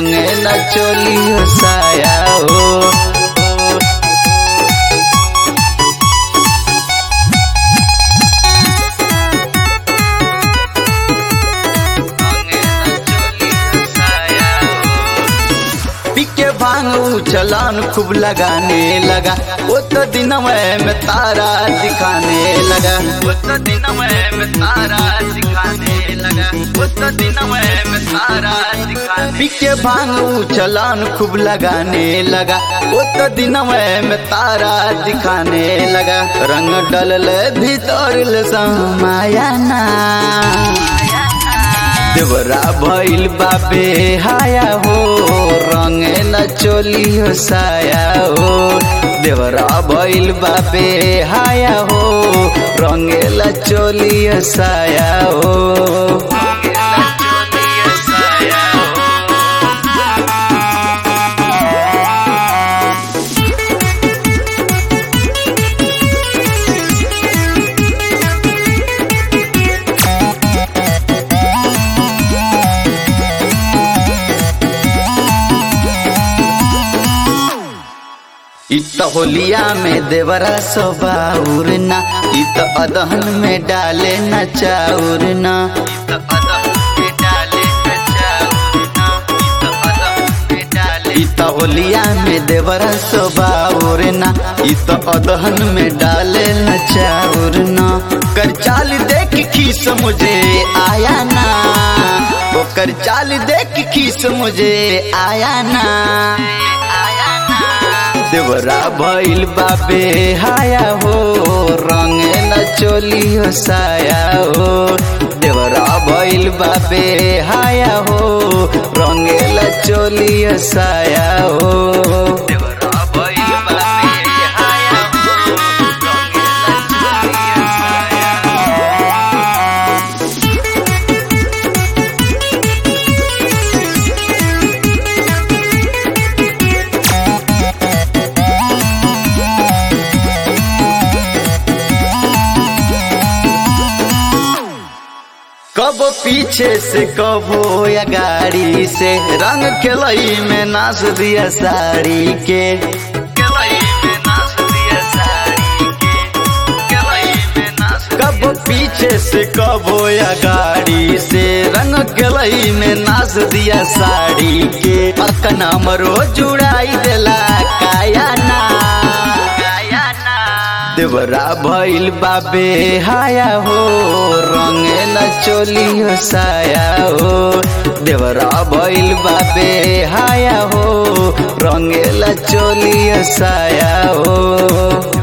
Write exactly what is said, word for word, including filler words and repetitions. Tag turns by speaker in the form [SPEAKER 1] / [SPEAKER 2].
[SPEAKER 1] रंगेला चोली हो साया हो। पिके भांगू चलान खूब लगाने लगा, वो तो दिन में तारा दिखाने लगा, वो तो दिन में तारा दिखाने लगा, वो तो दिन में तारा दिखाने। पिके भांगू चलान खूब लगाने लगा, वो तो दिन में तारा दिखाने लगा। रंग डलल भीतर समाया ना, देवरा भइल बाबे हाया हो, रंगेला चोली हो साया हो। देवरा भइल बाबे हाया हो, रंगेला चोली हो साया हो। इत होलिया में देवरा सोबाउर ना, इत अदहन में डाले न चाउर ना, इत होलिया में देवरा सोबाउर ना, इत अदहन में डाले न चाउर ना। कर चाल देख खीस मुझे आया ना, वो कर चाल देख खीस मुझे आया ना। देवरा भइल बाबे हाया हो, रंगेला चोली हो साया हो। देवरा भइल बाबे हाया हो, रंगेला चोली हो साया हो। देवरा भइल बाबे हाया हो, रंगेला चोली हो साया कब पीछे से कबो या गाड़ी से, रंग केलई में नाच दिया साड़ी के, केलई में नाच दिया साड़ी के, केलई में नाच। कब पीछे से कबो या गाड़ी से, रंग केलई में नाच दिया साड़ी के। अकना मरो जुड़ाई देला काया ना, देवरा भइल बाबे हाया हो, रंगेला चोली हो साया हो। देवरा भइल बाबे हाया हो, रंगेला चोली हो साया हो।